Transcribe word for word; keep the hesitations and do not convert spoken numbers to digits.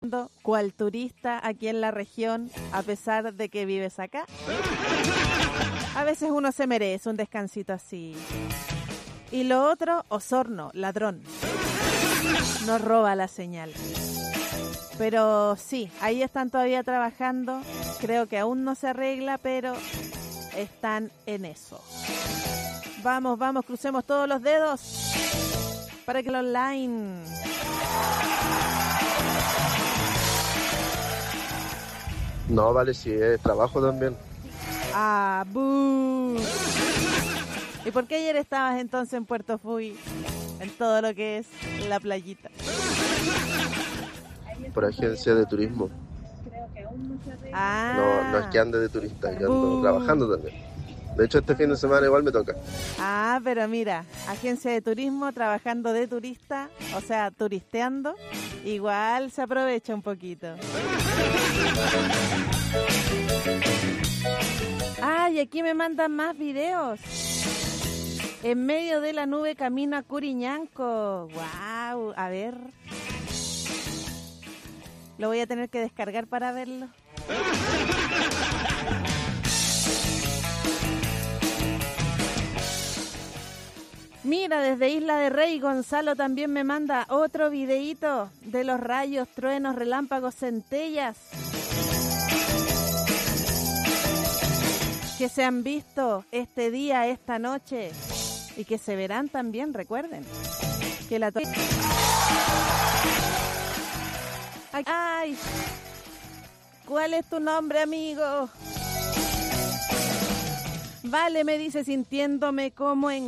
cual turista aquí en la región, a pesar de que vives acá. A veces uno se merece un descansito así. Y lo otro, Osorno, ladrón. Nos roba la señal. Pero sí, ahí están todavía trabajando. Creo que aún no se arregla, pero están en eso. Vamos, vamos, crucemos todos los dedos para que el online... No, vale, si es trabajo también. Ah, buh. ¿Y por qué ayer estabas entonces en Puerto Fui, en todo lo que es la playita? Por agencia de turismo. Ah. No, no es que ande de turista, yo ando Buh. trabajando también. De hecho, este fin de semana igual me toca. Ah, pero mira, agencia de turismo, trabajando de turista, o sea, turisteando, igual se aprovecha un poquito. Ah, y aquí me mandan más videos. En medio de la nube camino a Curiñanco. Wow, a ver. Lo voy a tener que descargar para verlo. Mira, desde Isla de Rey, Gonzalo también me manda otro videíto de los rayos, truenos, relámpagos, centellas que se han visto este día, esta noche, y que se verán también, recuerden. Que la to- ¡Ay! ¿Cuál es tu nombre, amigo? Vale, me dice, sintiéndome como en